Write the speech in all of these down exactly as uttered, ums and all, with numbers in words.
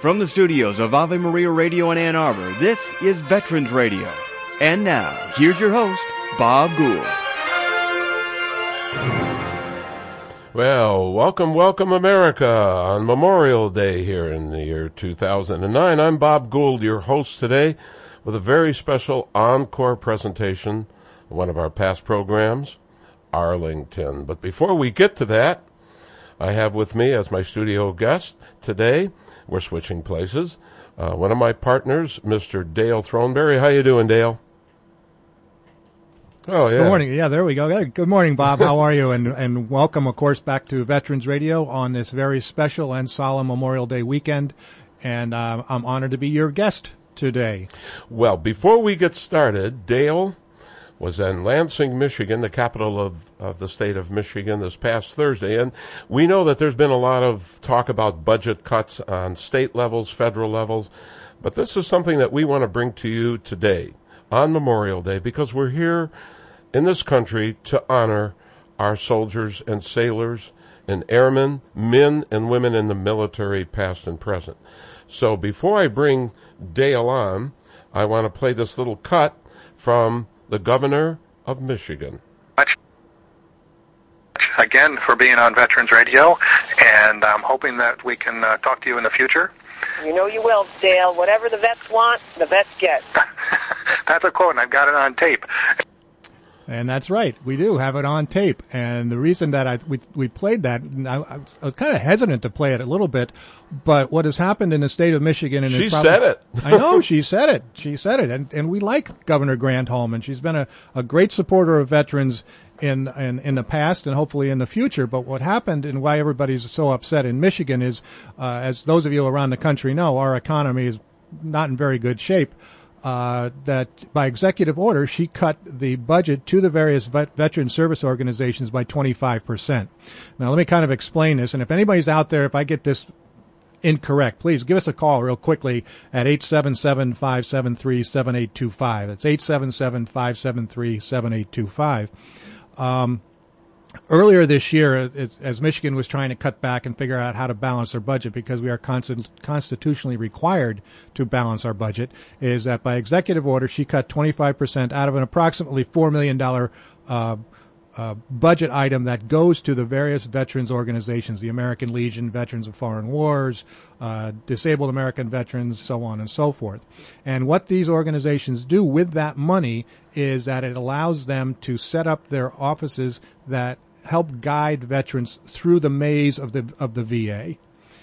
From the studios of Ave Maria Radio in Ann Arbor, this is Veterans Radio. And now, here's your host, Bob Gould. Well, welcome, welcome, America, on Memorial Day here in the year two thousand nine. I'm Bob Gould, your host today, with a very special encore presentation of one of our past programs, Arlington. But before we get to that, I have with me as my studio guest today, we're switching places, uh, one of my partners, Mister Dale Throneberry. How you doing, Dale? Oh, yeah. Good morning. Yeah, there we go. Good morning, Bob. How are you? And and welcome, of course, back to Veterans Radio on this very special and solemn Memorial Day weekend. And uh, I'm honored to be your guest today. Well, before we get started, Dale was in Lansing, Michigan, the capital of, of the state of Michigan, this past Thursday. And we know that there's been a lot of talk about budget cuts on state levels, federal levels. But this is something that we want to bring to you today on Memorial Day, because we're here in this country to honor our soldiers and sailors and airmen, men and women in the military, past and present. So before I bring Dale on, I want to play this little cut from the governor of Michigan. Again, for being on Veterans Radio, and I'm hoping that we can uh, talk to you in the future. You know you will, Dale. Whatever the vets want, the vets get. That's a quote, and I've got it on tape. And that's right. We do have it on tape. And the reason that I we we played that, and I, I was, was kind of hesitant to play it a little bit, but what has happened in the state of Michigan... and She probably, said it. I know, she said it. She said it. And and we like Governor Granholm, and she's been a, a great supporter of veterans in, in in the past and hopefully in the future. But what happened and why everybody's so upset in Michigan is, uh, as those of you around the country know, our economy is not in very good shape. Uh, that by executive order, she cut the budget to the various vet- veteran service organizations by twenty-five percent. Now, let me kind of explain this. And if anybody's out there, if I get this incorrect, please give us a call real quickly at eight seven seven, five seven three, seven eight two five. It's eight seven seven, five seven three, seven eight two five. Um, Earlier this year, as Michigan was trying to cut back and figure out how to balance their budget, because we are constitutionally required to balance our budget, is that by executive order, she cut twenty-five percent out of an approximately four million dollars uh, uh, budget item that goes to the various veterans organizations, the American Legion, Veterans of Foreign Wars, uh, Disabled American Veterans, so on and so forth. And what these organizations do with that money is that it allows them to set up their offices that help guide veterans through the maze of the of the V A.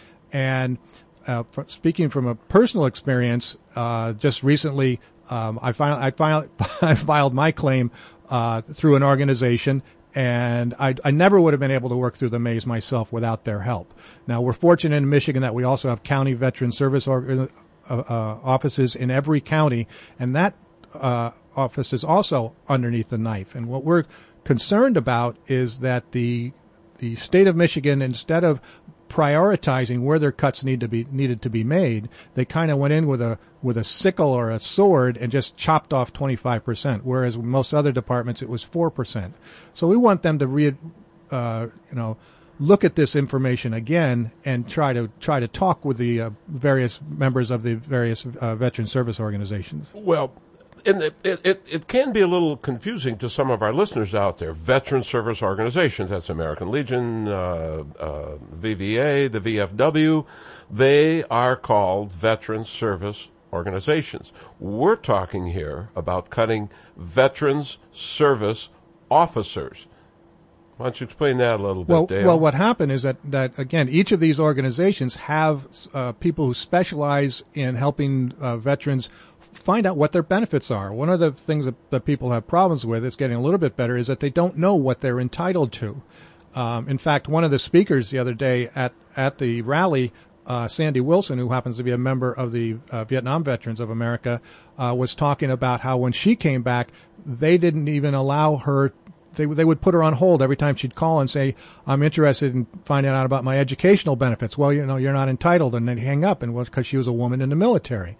And uh, for, speaking from a personal experience, uh, just recently, um, I, finally, I, finally, I filed my claim uh, through an organization, and I, I never would have been able to work through the maze myself without their help. Now, we're fortunate in Michigan that we also have county veteran service org- uh, uh, offices in every county, and that uh, office is also underneath the knife. And what we're concerned about is that the the state of Michigan, instead of prioritizing where their cuts need to be needed to be made, they kind of went in with a with a sickle or a sword and just chopped off twenty-five percent, whereas most other departments it was four percent. So we want them to re, uh, you know, look at this information again and try to try to talk with the uh, various members of the various uh, veteran service organizations. Well, And it, it, it can be a little confusing to some of our listeners out there. Veteran service organizations, that's American Legion, uh, uh, V V A, the V F W, they are called veteran service organizations. We're talking here about cutting veterans service officers. Why don't you explain that a little bit, well, Dale? Well, what happened is that, that again, each of these organizations have uh, people who specialize in helping uh, veterans find out what their benefits are. One of the things that, that people have problems with, it's getting a little bit better, is that they don't know what they're entitled to. Um, in fact, one of the speakers the other day at, at the rally, uh, Sandy Wilson, who happens to be a member of the uh, Vietnam Veterans of America, uh, was talking about how when she came back, they didn't even allow her They they would put her on hold every time she'd call and say, I'm interested in finding out about my educational benefits. Well, you know, you're not entitled, and then hang up, and was because she was a woman in the military.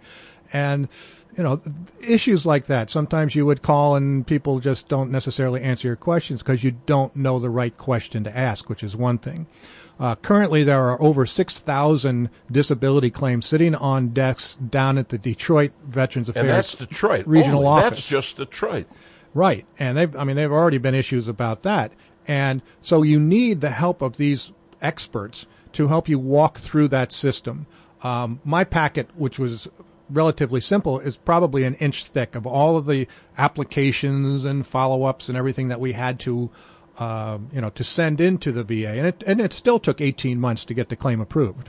And, you know, issues like that. Sometimes you would call and people just don't necessarily answer your questions because you don't know the right question to ask, which is one thing. Uh, currently, there are over six thousand disability claims sitting on desks down at the Detroit Veterans Affairs and that's Detroit. regional Only. office. That's just Detroit. Right. And they've, I mean, they've already been issues about that. And so you need the help of these experts to help you walk through that system. Um, my packet, which was relatively simple, is probably an inch thick of all of the applications and follow-ups and everything that we had to Uh, you know, to send into the V A, and it and it still took eighteen months to get the claim approved.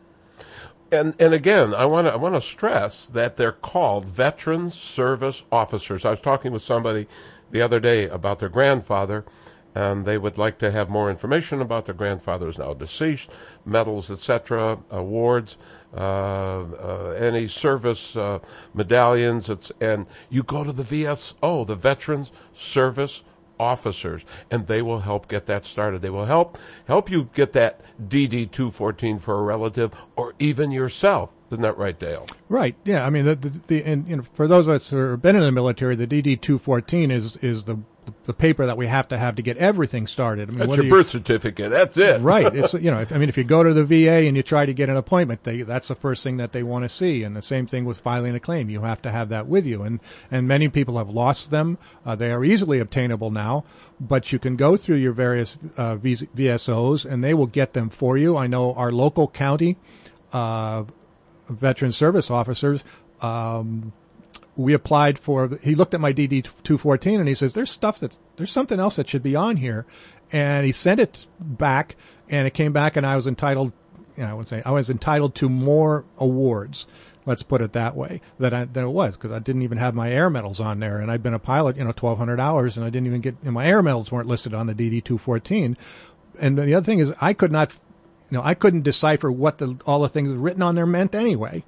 And and again, I want to I want to stress that they're called Veterans Service Officers. I was talking with somebody the other day about their grandfather, and they would like to have more information about their grandfather who's now deceased, medals, et cetera, awards, uh, uh, any service uh, medallions, it's, and you go to the V S O, the Veterans Service Officers, and they will help get that started. They will help help you get that D D two fourteen for a relative or even yourself. Isn't that right, Dale? Right. Yeah. I mean, the the, the and, you know, for those of us who have been in the military, the D D two fourteen is is the the paper that we have to have to get everything started. I mean, that's your birth you, certificate. That's it. Right. It's, you know, if, I mean, if you go to the V A and you try to get an appointment, they, that's the first thing that they want to see. And the same thing with filing a claim. You have to have that with you. And, and many people have lost them. Uh, they are easily obtainable now, but you can go through your various uh, V S Os and they will get them for you. I know our local county uh, veteran service officers, um, we applied for, he looked at my D D two fourteen and he says, there's stuff that's, there's something else that should be on here. And he sent it back and it came back and I was entitled, you know, I would say I was entitled to more awards. Let's put it that way, that I, than it was, because I didn't even have my air medals on there. And I'd been a pilot, you know, twelve hundred hours and I didn't even get, and my air medals weren't listed on the D D two fourteen. And the other thing is I could not, you know, I couldn't decipher what the, all the things written on there meant anyway.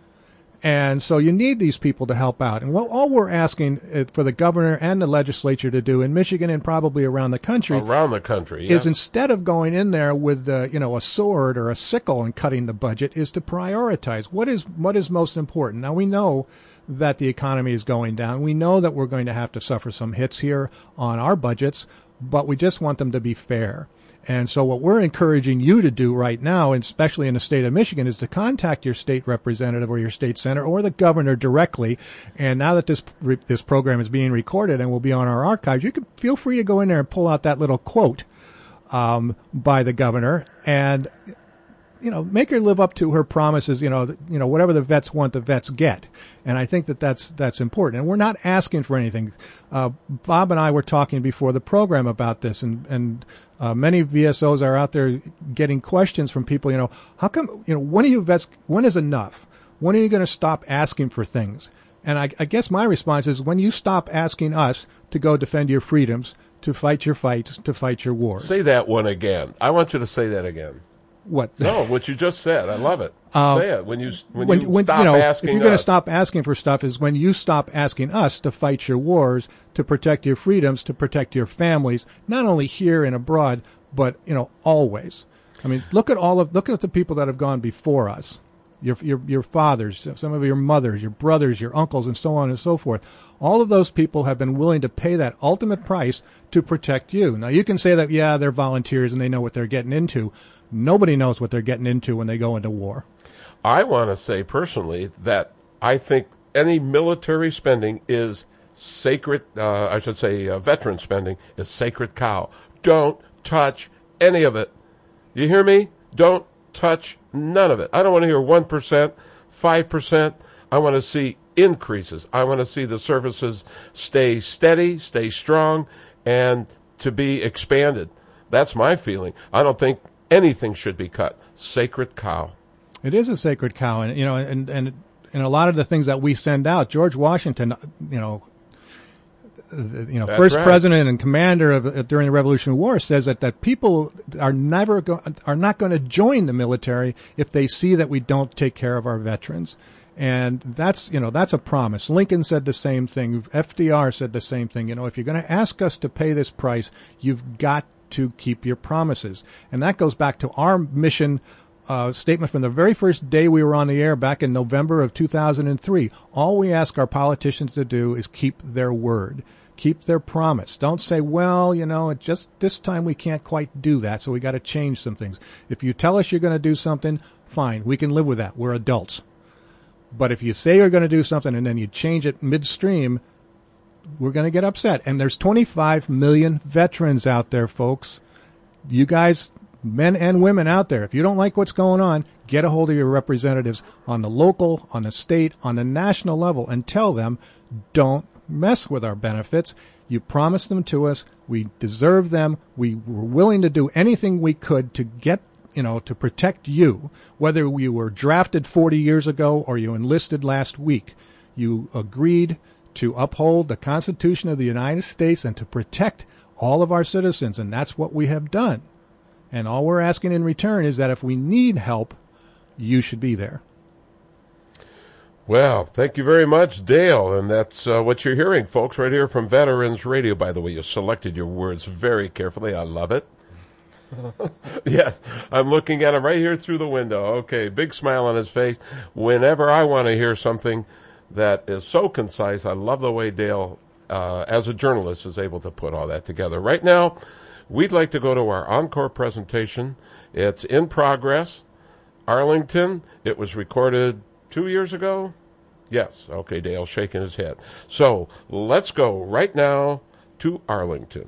And so you need these people to help out. And what all we're asking for the governor and the legislature to do in Michigan and probably around the country, around the country, yeah. is instead of going in there with uh, you know a sword or a sickle and cutting the budget, is to prioritize what is what is most important. Now we know that the economy is going down. We know that we're going to have to suffer some hits here on our budgets, but we just want them to be fair. And so what we're encouraging you to do right now, especially in the state of Michigan, is to contact your state representative or your state senator or the governor directly. And now that this this program is being recorded and will be on our archives, you can feel free to go in there and pull out that little quote um, by the governor and, you know, make her live up to her promises. You know, you know, whatever the vets want, the vets get. And I think that that's that's important. And we're not asking for anything. Uh, Bob and I were talking before the program about this, and and. Uh, many V S Os are out there getting questions from people, you know, how come, you know, when are you vets, when is enough? When are you going to stop asking for things? And I, I guess my response is when you stop asking us to go defend your freedoms, to fight your fights, to fight your wars. Say that one again. I want you to say that again. What? No, what you just said. I love it. Um, say it. When you, when, when you when, stop you know, asking if you're going to us. stop asking for stuff is when you stop asking us to fight your wars, to protect your freedoms, to protect your families, not only here and abroad, but, you know, always. I mean, look at all of, look at the people that have gone before us. Your, your, your fathers, some of your mothers, your brothers, your uncles, and so on and so forth. All of those people have been willing to pay that ultimate price to protect you. Now, you can say that, yeah, they're volunteers and they know what they're getting into. Nobody knows what they're getting into when they go into war. I want to say personally that I think any military spending is sacred, uh, I should say uh, veteran spending is sacred cow. Don't touch any of it. You hear me? Don't touch none of it. I don't want to hear one percent, five percent. I want to see increases. I want to see the services stay steady, stay strong, and to be expanded. That's my feeling. I don't think anything should be cut. Sacred cow. It is a sacred cow. And, you know, and, and, and a lot of the things that we send out, George Washington, you know, you know, That's first right. president and commander of uh, during the Revolutionary War says that, that people are never go- are not going to join the military if they see that we don't take care of our veterans. And that's, you know, that's a promise. Lincoln said the same thing. F D R said the same thing. You know, if you're going to ask us to pay this price, you've got to keep your promises. And that goes back to our mission uh, statement from the very first day we were on the air back in November of two thousand three. All we ask our politicians to do is keep their word, keep their promise. Don't say, well, you know, it just this time we can't quite do that, so we got to change some things. If you tell us you're going to do something, fine, we can live with that. We're adults. But if you say you're going to do something and then you change it midstream, we're going to get upset. And there's twenty-five million veterans out there, folks. You guys, men and women out there, if you don't like what's going on, get a hold of your representatives on the local, on the state, on the national level, and tell them, don't mess with our benefits. You promised them to us. We deserve them. We were willing to do anything we could to get, you know, to protect you, whether you were drafted forty years ago or you enlisted last week. You agreed to uphold the Constitution of the United States and to protect all of our citizens, and that's what we have done. And all we're asking in return is that if we need help, you should be there. Well, thank you very much, Dale. And that's uh, what you're hearing, folks, right here from Veterans Radio. By the way, you selected your words very carefully. I love it. Yes, I'm looking at him right here through the window. Okay, big smile on his face. Whenever I want to hear something that is so concise, I love the way Dale, uh, as a journalist, is able to put all that together. Right now, we'd like to go to our encore presentation. It's in progress. Arlington, it was recorded two years ago? Yes. Okay, Dale's shaking his head. So let's go right now to Arlington.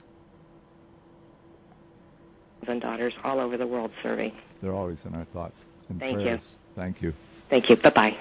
And daughters all over the world serving. They're always in our thoughts and Thank prayers. you. Thank you. Thank you. Bye-bye.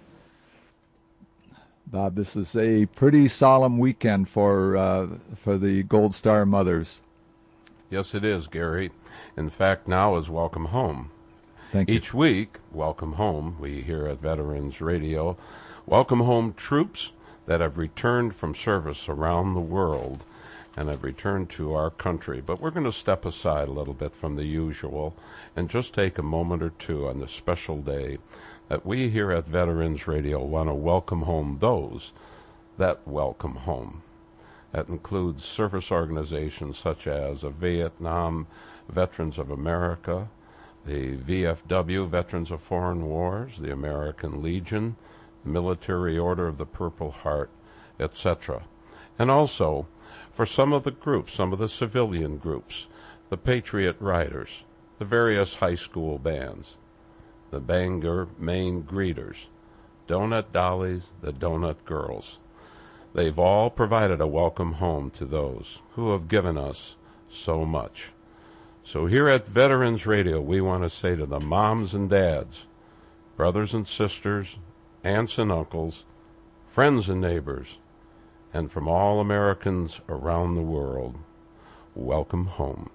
Bob, this is a pretty solemn weekend for uh, for the Gold Star mothers. Yes, it is, Gary. In fact, now is Welcome Home. Thank you. Each week, Welcome Home, we here at Veterans Radio, welcome home troops that have returned from service around the world and have returned to our country. But we're going to step aside a little bit from the usual and just take a moment or two on this special day that we here at Veterans Radio want to welcome home those that welcome home. That includes service organizations such as the Vietnam Veterans of America, the V F W, Veterans of Foreign Wars, the American Legion, the Military Order of the Purple Heart, et cetera. And also, for some of the groups, some of the civilian groups, the Patriot Riders, the various high school bands, the Bangor Maine Greeters, Donut Dollies, the Donut Girls. They've all provided a welcome home to those who have given us so much. So here at Veterans Radio, we want to say to the moms and dads, brothers and sisters, aunts and uncles, friends and neighbors, and from all Americans around the world, welcome home.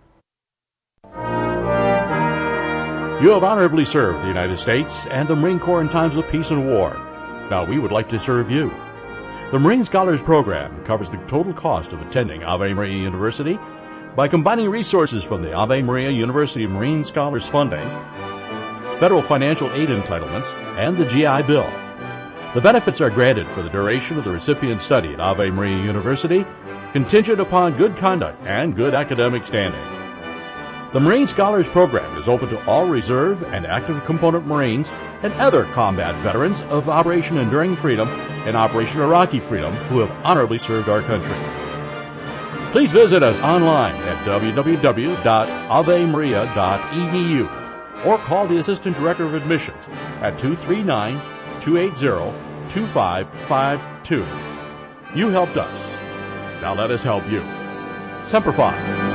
You have honorably served the United States and the Marine Corps in times of peace and war. Now we would like to serve you. The Marine Scholars Program covers the total cost of attending Ave Maria University by combining resources from the Ave Maria University Marine Scholars Funding, federal financial aid entitlements, and the G I Bill. The benefits are granted for the duration of the recipient's study at Ave Maria University, contingent upon good conduct and good academic standing. The Marine Scholars Program is open to all reserve and active component Marines and other combat veterans of Operation Enduring Freedom and Operation Iraqi Freedom who have honorably served our country. Please visit us online at w w w dot ave maria dot e d u or call the Assistant Director of Admissions at two three nine, two eight zero, two five five two. You helped us. Now let us help you. Semper Fi.